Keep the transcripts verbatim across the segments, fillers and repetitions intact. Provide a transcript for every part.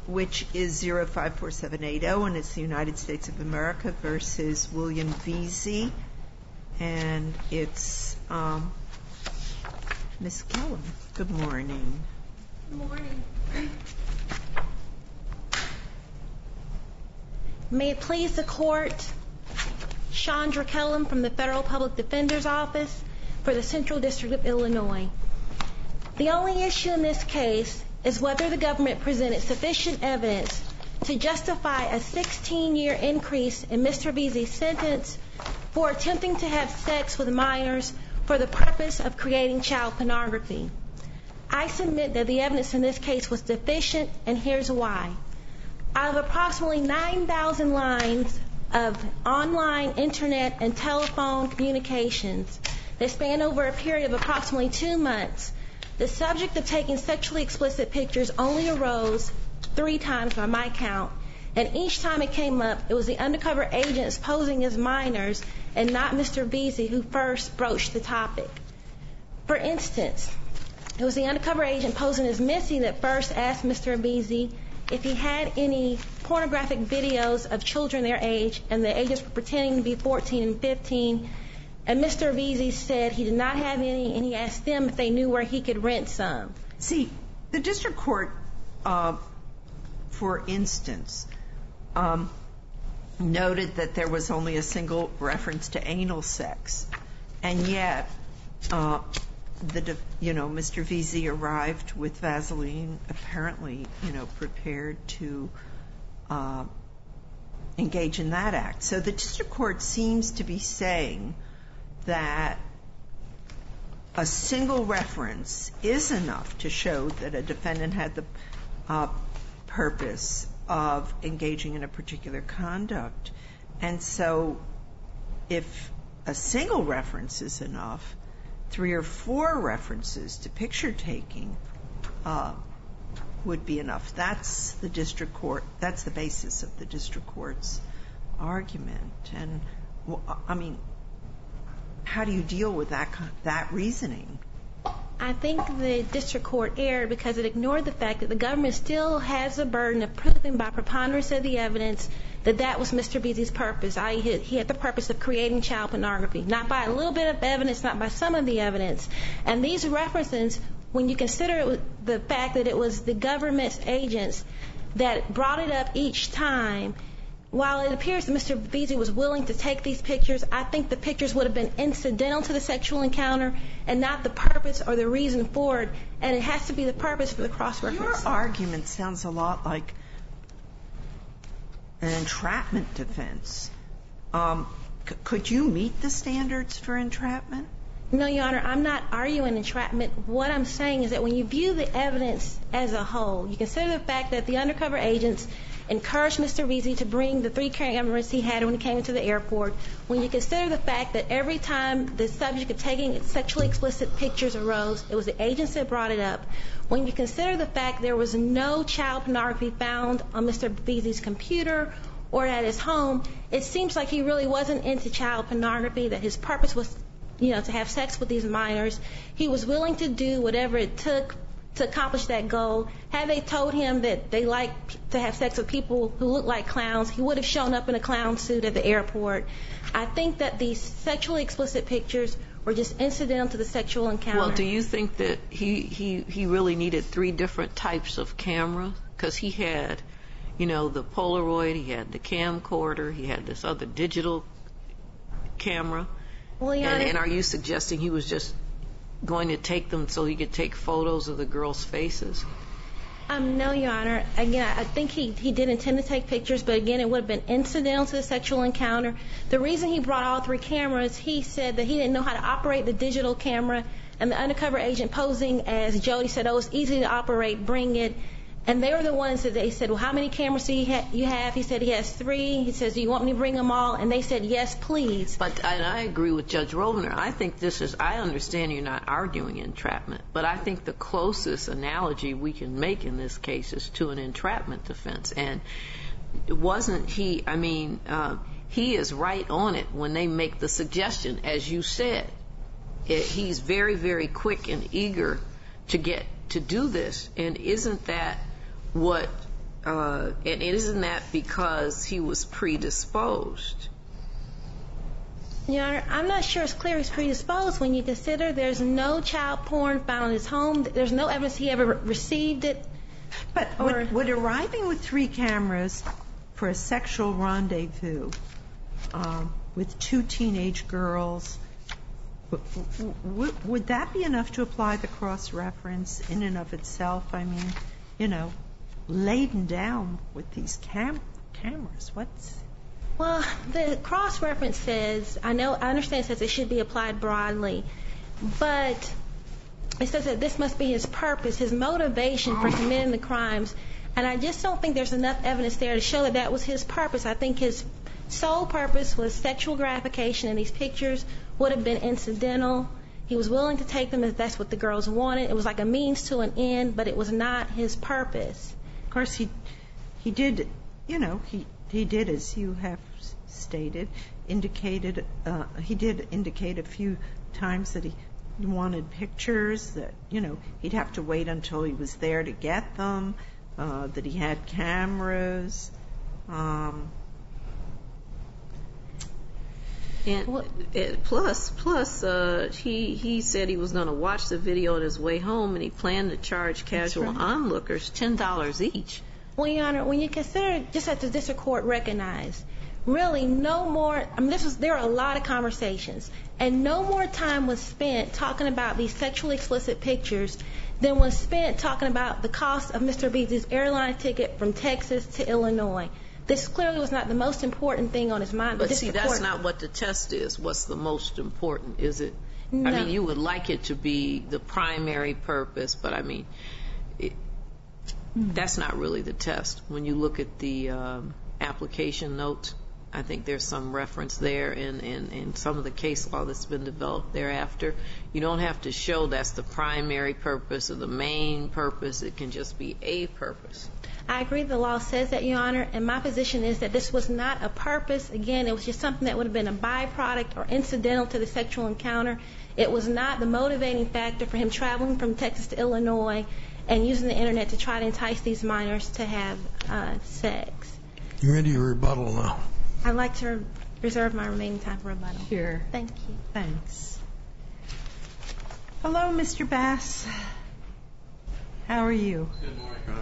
which is zero five four seven eight zero, and it's the United States of America versus William Veazey. And it's um, Miz Kellum. Good morning. Good morning. May it please the Court, Chandra Kellum from the Federal Public Defender's Office for the Central District of Illinois. The only issue in this case is whether the government presented sufficient evidence to justify a sixteen-year increase in Mister Veazey's sentence for attempting to have sex with minors for the purpose of creating child pornography. I submit that the evidence in this case was deficient, and here's why. Out of approximately nine thousand lines of online, internet, and telephone communications that span over a period of approximately two months, the subject of taking sexually explicit pictures only arose three times by my count, and each time it came up, it was the undercover agents posing as minors and not Mister Veazey who first broached the topic. For instance, it was the undercover agent posing as Missy that first asked Mister Veazey if he had any pornographic videos of children their age, and the agents were pretending to be fourteen and fifteen, and Mister Veazey said he did not have any, and he asked them if they knew where he could rent some. See, the district court, uh, for instance, um, noted that there was only a single reference to anal sex, and yet, uh, the, you know, Mister Veazey arrived with Vaseline, apparently, you know, prepared to uh, engage in that act. So the district court seems to be saying that a single reference is enough to show that a defendant had the uh, purpose of engaging in a particular conduct. And so if a single reference is enough, three or four references to picture taking uh, would be enough. That's the district court, that's the basis of the district court's argument. And, I mean, how do you deal with that that reasoning? I think the district court erred because it ignored the fact that the government still has the burden of proving by preponderance of the evidence that that was Mister Veazey's purpose, that is, he had the purpose of creating child pornography, not by a little bit of evidence, not by some of the evidence. And these references, when you consider the fact that it was the government's agents that brought it up each time, while it appears that Mister Veazey was willing to take these pictures, I think the pictures would have been incidental to the sexual encounter and not the purpose or the reason for it, and it has to be the purpose for the cross-reference. Your argument sounds a lot like an entrapment defense. Um, c- could you meet the standards for entrapment? No, Your Honor, I'm not arguing entrapment. What I'm saying is that when you view the evidence as a whole, you consider the fact that the undercover agents encouraged Mister Veazey to bring the three cameras he had when he came into the airport, when you consider the fact that every time the subject of taking sexually explicit pictures arose, it was the agents that brought it up, when you consider the fact there was no child pornography found on Mister Veazey's computer or at his home, it seems like he really wasn't into child pornography, that his purpose was, you know, to have sex with these minors. He was willing to do whatever it took to accomplish that goal. Had they told him that they like to have sex with people who look like clowns, he would have shown up in a clown suit at the airport. I think that these sexually explicit pictures were just incidental to the sexual encounter. Well, do you think that he, he, he really needed three different types of camera? Because he had, you know, the Polaroid, he had the camcorder, he had this other digital camera. Well, yeah, and, and are you suggesting he was just going to take them so he could take photos of the girls' faces? Um, no, Your Honor. Again, I think he, he did intend to take pictures, but again, it would have been incidental to the sexual encounter. The reason he brought all three cameras, he said that he didn't know how to operate the digital camera, and the undercover agent posing as Jody said, oh, it's easy to operate, bring it. And they were the ones that they said, well, how many cameras do you, ha- you have? He said he has three. He says, do you want me to bring them all? And they said, yes, please. But and I agree with Judge Rovner. I think this is, I understand you're not arguing entrapment, but I think the closest analogy we can make in this case is to an entrapment defense. And it wasn't he, I mean, uh, he is right on it when they make the suggestion, as you said. It, he's very, very quick and eager to get to do this. And isn't that what uh, and isn't that because he was predisposed? Your Honor, I'm not sure it's clear he's predisposed when you consider there's no child porn found in his home. There's no evidence he ever received it. But or, would, would arriving with three cameras for a sexual rendezvous um, with two teenage girls, w- w- would that be enough to apply the cross-reference in and of itself? I mean, you know, laden down with these cam- cameras. What's... Well, the cross-reference says, I know, I understand it says it should be applied broadly, but it says that this must be his purpose, his motivation for committing the crimes, and I just don't think there's enough evidence there to show that that was his purpose. I think his sole purpose was sexual gratification, and these pictures would have been incidental. He was willing to take them if that's what the girls wanted. It was like a means to an end, but it was not his purpose. Of course, he he did, you know, he he did, as you have stated, indicated, uh, he did indicate a few times that he wanted pictures, that, you know, he'd have to wait until he was there to get them, uh, that he had cameras. Um, And it, plus, plus, uh, he he said he was going to watch the video on his way home, and he planned to charge casual right. onlookers ten dollars each. Well, Your Honor, when you consider, just as the district court recognized, really no more, I mean, this was, there were a lot of conversations, and no more time was spent talking about these sexually explicit pictures than was spent talking about the cost of Mister Beasley's airline ticket from Texas to Illinois. This clearly was not the most important thing on his mind. But see, that's not what the test is. What's the most important, is it? No. I mean, you would like it to be the primary purpose, but I mean, it, that's not really the test. When you look at the um, application notes, I think there's some reference there in, in, in some of the case law that's been developed thereafter. You don't have to show that's the primary purpose or the main purpose. It can just be a purpose. I agree the law says that, Your Honor, and my position is that this was not a purpose. Again, it was just something that would have been a byproduct or incidental to the sexual encounter. It was not the motivating factor for him traveling from Texas to Illinois and using the Internet to try to entice these minors to have uh, sex. You're into your rebuttal now. I'd like to reserve my remaining time for rebuttal. Sure. Thank you. Thanks. Hello, Mister Bass. How are you? Good morning, Your Honor.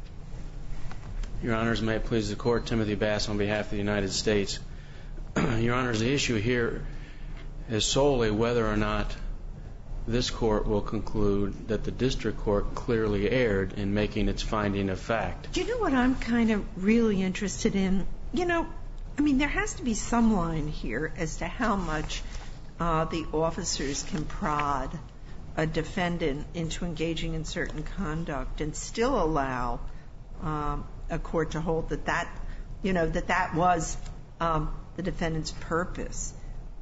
Your Honors, may it please the Court, Timothy Bass on behalf of the United States. Your Honors, the issue here is solely whether or not this Court will conclude that the District Court clearly erred in making its finding of fact. Do you know what I'm kind of really interested in? You know, I mean, there has to be some line here as to how much uh, the officers can prod a defendant into engaging in certain conduct and still allow um, a court to hold that that, you know, that that was um, the defendant's purpose.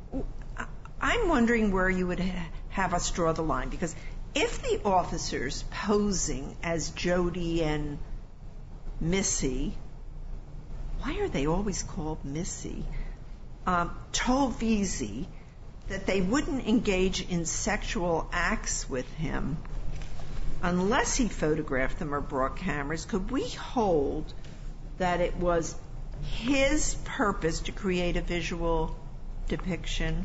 I'm wondering where you would ha- have us draw the line, because if the officers posing as Jody and Missy, why are they always called Missy, um, told Veazey that they wouldn't engage in sexual acts with him unless he photographed them or brought cameras, could we hold that it was his purpose to create a visual depiction?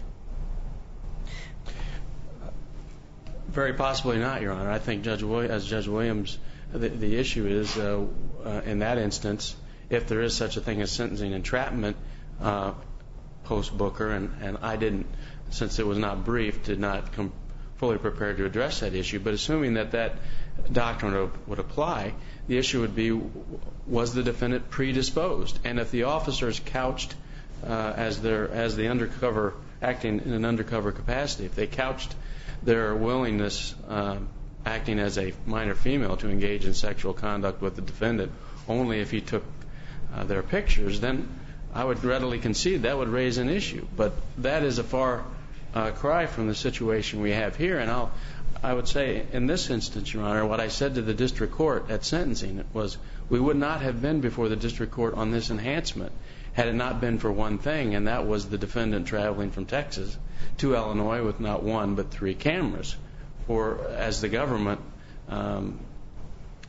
Very possibly not, Your Honor. I think Judge Williams, as Judge Williams, the, the issue is, uh, uh, in that instance, if there is such a thing as sentencing entrapment uh, post-Booker, and, and I didn't, since it was not briefed, did not come fully prepared to address that issue. But assuming that that doctrine would, would apply, the issue would be, was the defendant predisposed? And if the officers couched uh, as their as the undercover, acting in an undercover capacity, if they couched their willingness, uh, acting as a minor female, to engage in sexual conduct with the defendant only if he took uh, their pictures, then I would readily concede that would raise an issue. But that is a far uh, cry from the situation we have here. And I'll, I would say in this instance, Your Honor, what I said to the district court at sentencing was we would not have been before the district court on this enhancement had it not been for one thing, and that was the defendant traveling from Texas to Illinois with not one but three cameras. Or, as the government um,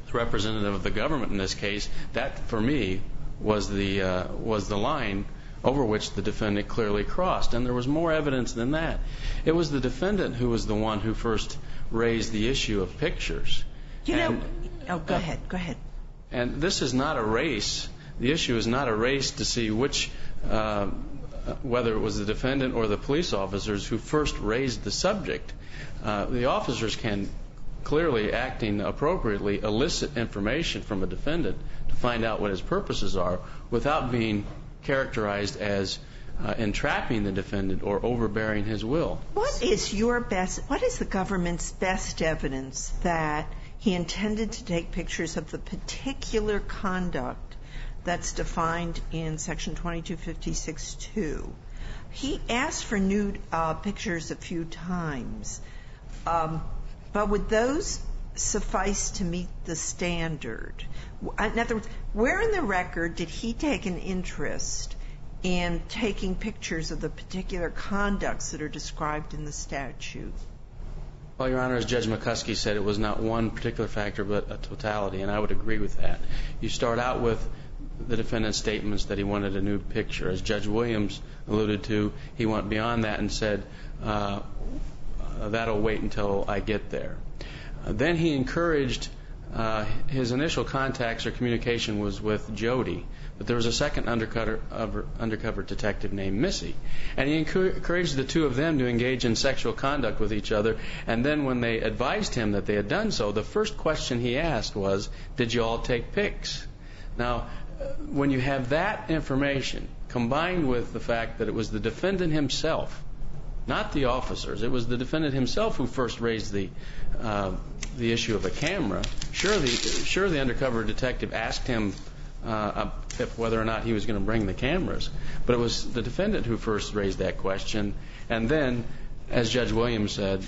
representative of the government in this case, that for me was the uh, was the line over which the defendant clearly crossed, and there was more evidence than that. It was the defendant who was the one who first raised the issue of pictures. You and, know, oh, go ahead, go ahead. And this is not a race. The issue is not a race to see which, uh, whether it was the defendant or the police officers who first raised the subject. Uh, the officers can clearly, acting appropriately, elicit information from a defendant to find out what his purposes are without being characterized as uh, entrapping the defendant or overbearing his will. What is your best, what is the government's best evidence that he intended to take pictures of the particular conduct that's defined in Section twenty-two fifty-six two? He asked for nude uh, pictures a few times, um, but would those suffice to meet the standard? In other words, where in the record did he take an interest in taking pictures of the particular conducts that are described in the statute? Well, Your Honor, as Judge McCuskey said, it was not one particular factor but a totality, and I would agree with that. You start out with the defendant's statements that he wanted a nude picture. As Judge Williams alluded to, he went beyond that and said, uh, that'll wait until I get there. Uh, then he encouraged, uh, his initial contacts or communication was with Jody, but there was a second undercover, undercover detective named Missy. And he encouraged the two of them to engage in sexual conduct with each other, and then when they advised him that they had done so, the first question he asked was, did you all take pics? Now, when you have that information combined with the fact that it was the defendant himself, not the officers, it was the defendant himself who first raised the uh, the issue of a camera. Sure, the sure the undercover detective asked him uh, if whether or not he was going to bring the cameras, but it was the defendant who first raised that question. And then, as Judge Williams said,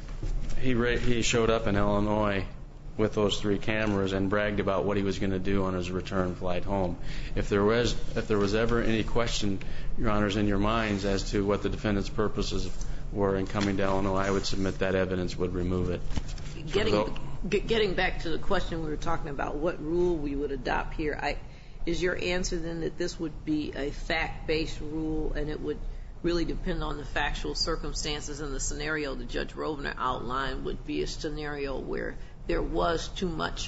he ra- he showed up in Illinois with those three cameras and bragged about what he was going to do on his return flight home. If there was if there was ever any question, Your Honors, in your minds as to what the defendant's purposes were in coming to Illinois, I would submit that evidence would remove it. Getting getting back to the question we were talking about, what rule we would adopt here, I, is your answer then that this would be a fact-based rule and it would really depend on the factual circumstances, and the scenario that Judge Rovner outlined would be a scenario where there was too much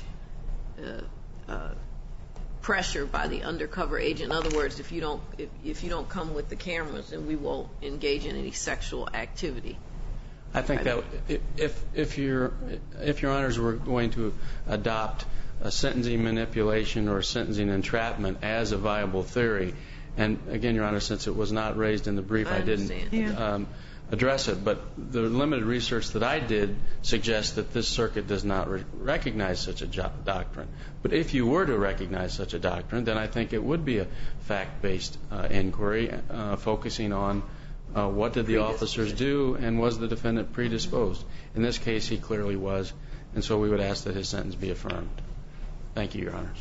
uh, uh, pressure by the undercover agent? In other words, if you don't if, if you don't come with the cameras, then we won't engage in any sexual activity. I think that if if your if Your Honors were going to adopt a sentencing manipulation or sentencing entrapment as a viable theory, and again, Your Honor, since it was not raised in the brief, I, I didn't yeah. um, address it, but the limited research that I did suggests that this circuit does not re- recognize such a jo- doctrine. But if you were to recognize such a doctrine, then I think it would be a fact-based uh, inquiry uh, focusing on uh, what did the officers do and was the defendant predisposed. In this case, he clearly was, and so we would ask that his sentence be affirmed. Thank you, Your Honors.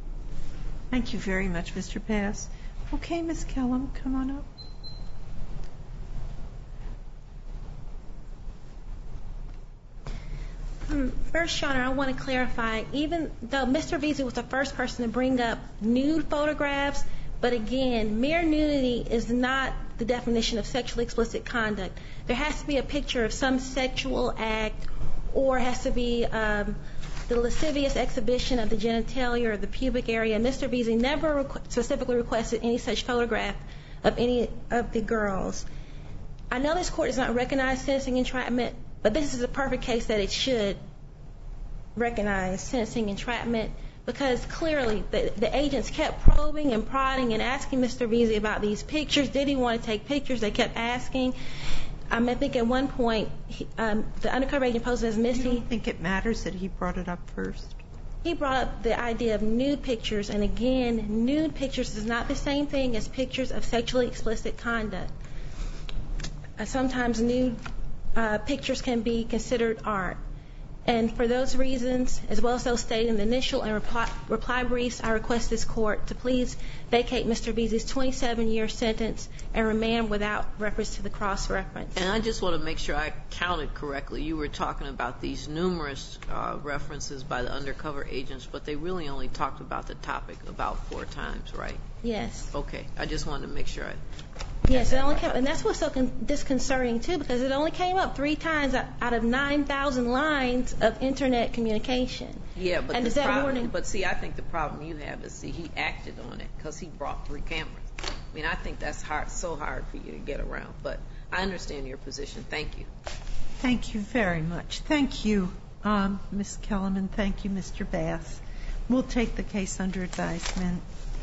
Thank you very much, Mister Bass. Okay, Miz Kellum, come on up. First, Your Honor, I want to clarify, even though Mister Veazey was the first person to bring up nude photographs, but again, mere nudity is not the definition of sexually explicit conduct. There has to be a picture of some sexual act, or it has to be um, the lascivious exhibition of the genitalia or the pubic area. Mister Veazey never requ- specifically requested any such photograph of any of the girls. I know this court does not recognize sentencing entrapment, but this is a perfect case that it should recognize sentencing entrapment, because clearly the, the agents kept probing and prodding and asking Mister Veazey about these pictures. Did he want to take pictures? They kept asking. Um, I think at one point he, um, the undercover agent posed as Missy. You don't think it matters that he brought it up first? He brought up the idea of nude pictures, and again, nude pictures is not the same thing as pictures of sexually explicit conduct. Uh, sometimes nude uh, pictures can be considered art. And for those reasons, as well as those stated in the initial and reply, reply briefs, I request this court to please vacate Mister Beasley's twenty-seven year sentence and remand without reference to the cross-reference. And I just want to make sure I counted correctly. You were talking about these numerous uh, references by the undercover agents, but they really only talked about the topic about four times, right? Yes. Okay. I just wanted to make sure I... Yes, it only came, and that's what's so con- disconcerting, too, because it only came up three times out, out of nine thousand lines of Internet communication. Yeah, but, and the is that problem, warning? but see, I think the problem you have is, see, he acted on it because he brought three cameras. I mean, I think that's hard, so hard for you to get around, but I understand your position. Thank you. Thank you very much. Thank you, um, Miz Kellerman. Thank you, Mister Bass. We'll take the case under advisement.